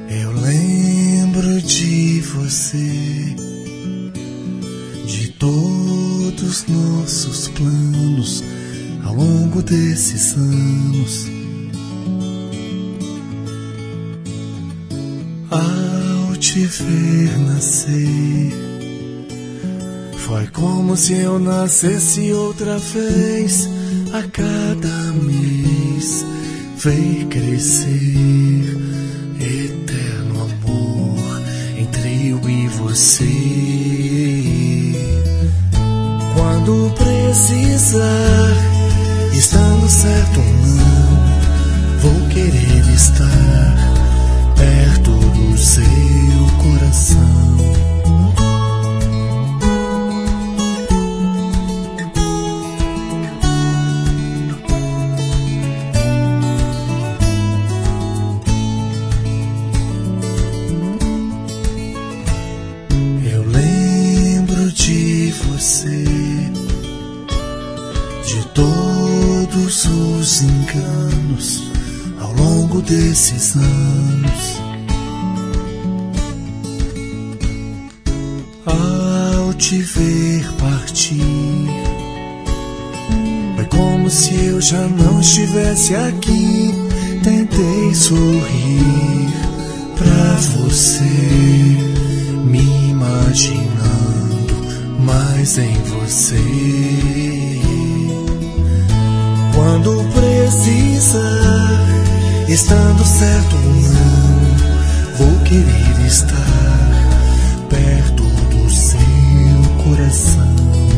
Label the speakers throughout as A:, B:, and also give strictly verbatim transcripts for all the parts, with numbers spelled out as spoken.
A: Eu lembro de você, de todos nossos planos ao longo desses anos. Ao te ver nascer, foi como se eu nascesse outra vez. A cada mês veio crescer eterno amor entre eu e você. Quando precisar, estando certo ou não, vou querer estar perto do seu coração. De todos os enganos ao longo desses anos, ao te ver partir, foi como se eu já não estivesse aqui. Tentei sorrir pra você, me imaginando mais em você. Quando precisar, estando certo ou não, vou querer estar perto do seu coração.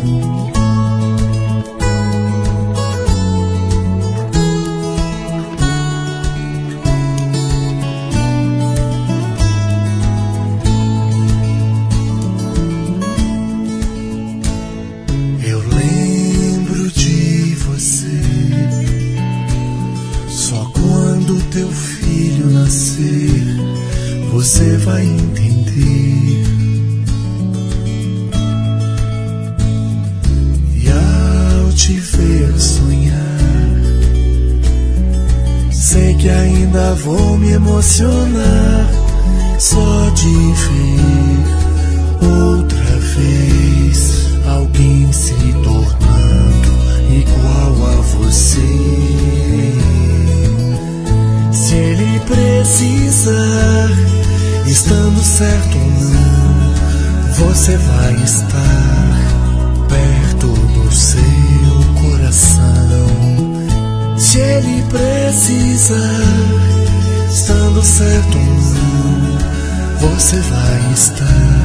A: Teu filho nascer, você vai entender. E ao te ver sonhar, sei que ainda vou me emocionar só de ver outra vez alguém se tornando igual a você. Se ele precisar, estando certo ou não, você vai estar perto do seu coração. Se ele precisar, estando certo ou não, você vai estar